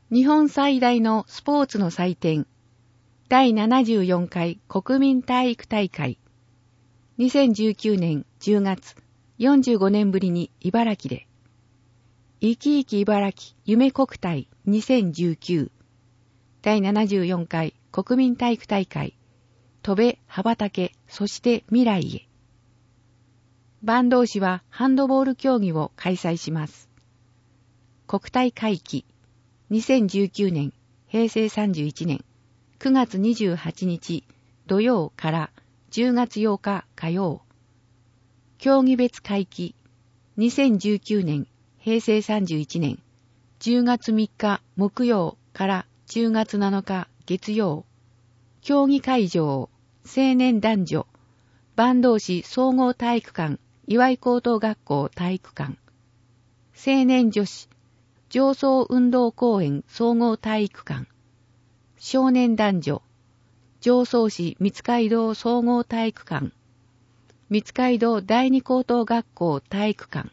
日本最大のスポーツの祭典、第74回国民体育大会。2019年10月、45年ぶりに茨城で。生き生き茨城夢国体2019。第74回国民体育大会。飛べ、羽ばたけ、そして未来へ。坂東市はハンドボール競技を開催します。国体会期。2019年、平成31年、9月28日土曜から10月8日火曜。競技別会期。2019年、平成31年、10月3日木曜から10月7日月曜。競技会場、青年男女、坂東市総合体育館、岩井高等学校体育館。青年女子、上層運動公園総合体育館。少年男女、上層市三街道総合体育館。三街道第二高等学校体育館。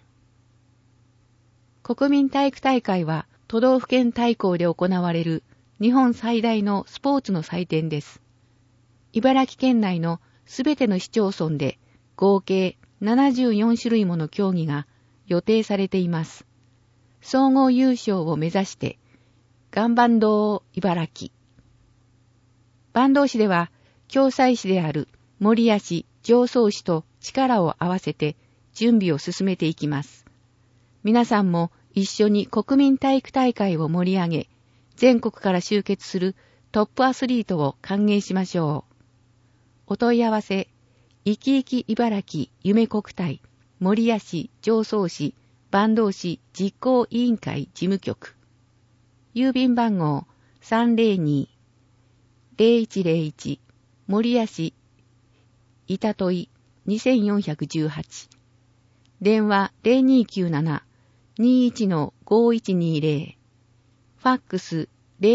国民体育大会は都道府県対抗で行われる日本最大のスポーツの祭典です。茨城県内のすべての市町村で合計74種類もの競技が予定されています。総合優勝を目指して、頑張んどう茨城。坂東市では、共催市である守谷市、常総市と力を合わせて準備を進めていきます。皆さんも一緒に国民体育大会を盛り上げ、全国から集結するトップアスリートを歓迎しましょう。お問い合わせ、生き生き茨城夢国体、守谷市、常総市、坂東市実行委員会事務局。郵便番号 302-0101 守谷市板戸2418。電話 0297-21-5120。ファックス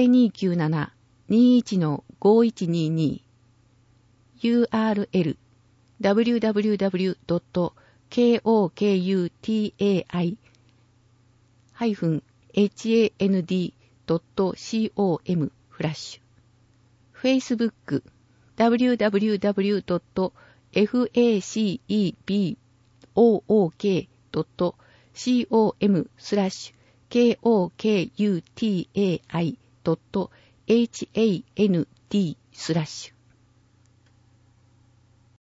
0297-21-5122。URL www.kokuti-hand.com フラッシュ。Facebook www.facebook.com/kokuti.hand/